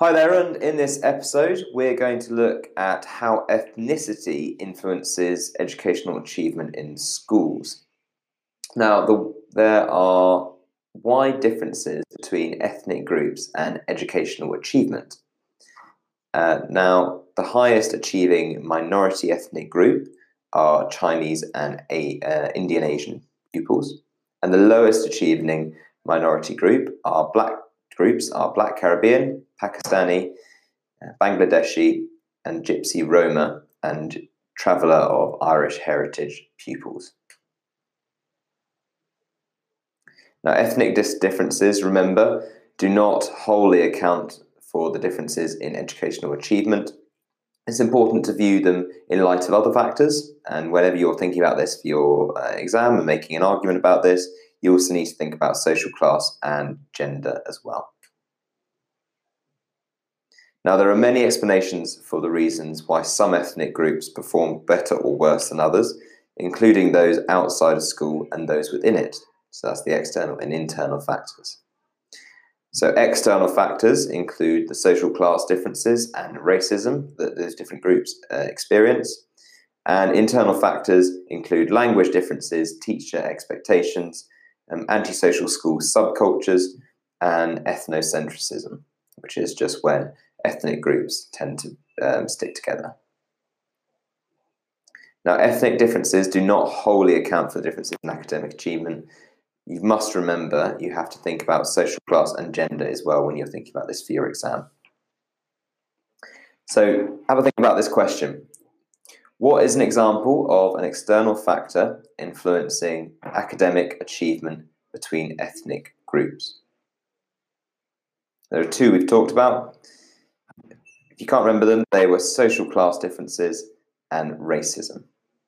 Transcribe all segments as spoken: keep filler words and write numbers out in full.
Hi there, and in this episode we're going to look at how ethnicity influences educational achievement in schools. Now, the, there are wide differences between ethnic groups and educational achievement. Uh, now, the highest achieving minority ethnic group are Chinese and a, uh, Indian Asian pupils, and the lowest achieving minority group are black groups are Black Caribbean, Pakistani, Bangladeshi, and Gypsy Roma and traveller of Irish heritage pupils. Now, ethnic dis- differences, remember, do not wholly account for the differences in educational achievement. It's important to view them in light of other factors, and whenever you're thinking about this for your uh, exam and making an argument about this, you also need to think about social class and gender as well. Now, there are many explanations for the reasons why some ethnic groups perform better or worse than others, including those outside of school and those within it. So that's the external and internal factors. So external factors include the social class differences and racism that those different groups uh, experience. And internal factors include language differences, teacher expectations, um, antisocial school subcultures, and ethnocentrism, which is just when ethnic groups tend to um, stick together. Now, ethnic differences do not wholly account for the differences in academic achievement. You must remember you have to think about social class and gender as well when you're thinking about this for your exam. So have a think about this question. What is an example of an external factor influencing academic achievement between ethnic groups? There are two we've talked about. If you can't remember them, they were social class differences and racism.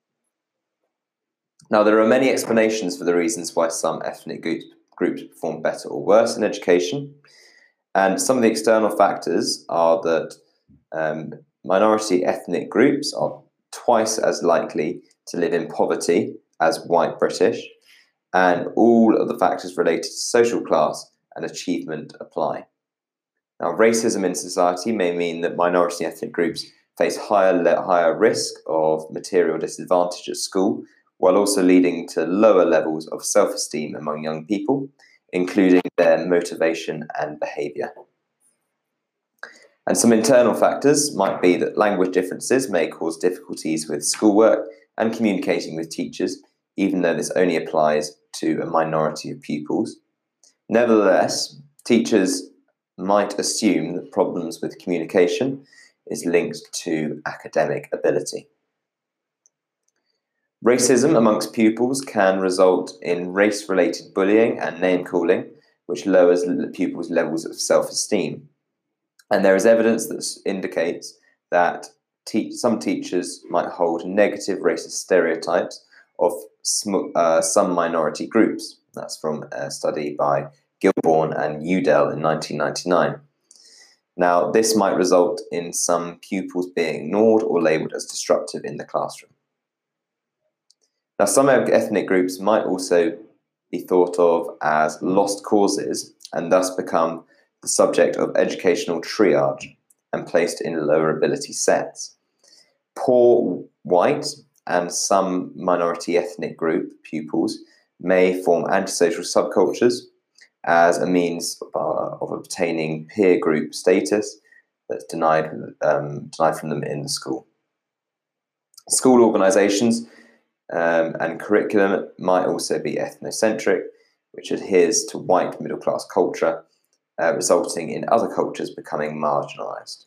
Now, there are many explanations for the reasons why some ethnic groups, groups perform better or worse in education. And some of the external factors are that um, minority ethnic groups are twice as likely to live in poverty as white British, and all of the factors related to social class and achievement apply. Now, racism in society may mean that minority ethnic groups face higher, higher risk of material disadvantage at school, while also leading to lower levels of self-esteem among young people, including their motivation and behaviour. And some internal factors might be that language differences may cause difficulties with schoolwork and communicating with teachers, even though this only applies to a minority of pupils. Nevertheless, teachers might assume that problems with communication is linked to academic ability. Racism amongst pupils can result in race-related bullying and name-calling, which lowers pupils' levels of self-esteem. And there is evidence that indicates that te- some teachers might hold negative racist stereotypes of sm- uh, some minority groups. That's from a study by Gilborn and Udell in nineteen ninety-nine. Now, this might result in some pupils being ignored or labelled as disruptive in the classroom. Now, some ethnic groups might also be thought of as lost causes and thus become the subject of educational triage and placed in lower ability sets. Poor white and some minority ethnic group pupils may form antisocial subcultures as a means of, uh, of obtaining peer group status that's denied, um, denied from them in the school. School organisations um, and curriculum might also be ethnocentric, which adheres to white middle-class culture, uh, resulting in other cultures becoming marginalised.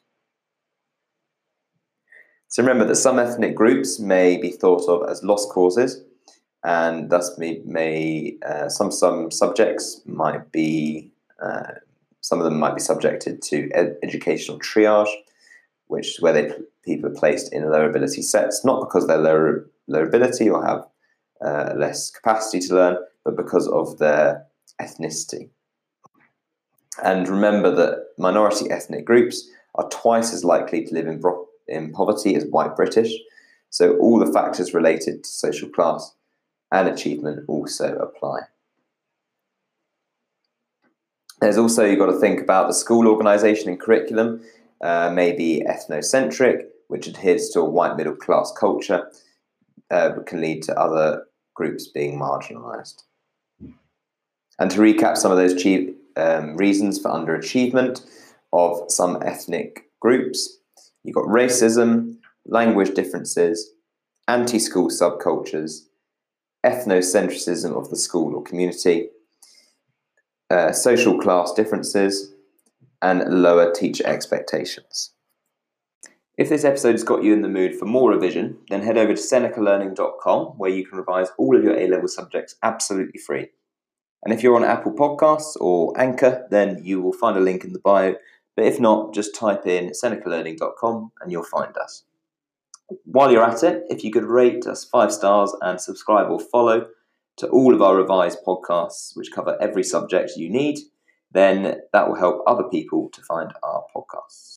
So remember that some ethnic groups may be thought of as lost causes, and thus may, may uh, some some subjects might be uh, some of them might be subjected to ed- educational triage, which is where they people are placed in lower ability sets, not because they're lower lower ability or have uh, less capacity to learn, but because of their ethnicity. And remember that minority ethnic groups are twice as likely to live in, bro- in poverty as white British, so all the factors related to social class and achievement also apply. There's also, you've got to think about the school organisation and curriculum, uh, maybe ethnocentric, which adheres to a white middle class culture, uh, but can lead to other groups being marginalised. And to recap some of those chief, um, reasons for underachievement of some ethnic groups, you've got racism, language differences, anti-school subcultures, ethnocentrism of the school or community, uh, social class differences, and lower teacher expectations. If this episode has got you in the mood for more revision, then head over to seneca learning dot com, where you can revise all of your A-level subjects absolutely free. And if you're on Apple Podcasts or Anchor, then you will find a link in the bio. But if not, just type in seneca learning dot com and you'll find us. While you're at it, if you could rate us five stars and subscribe or follow to all of our revised podcasts, which cover every subject you need, then that will help other people to find our podcasts.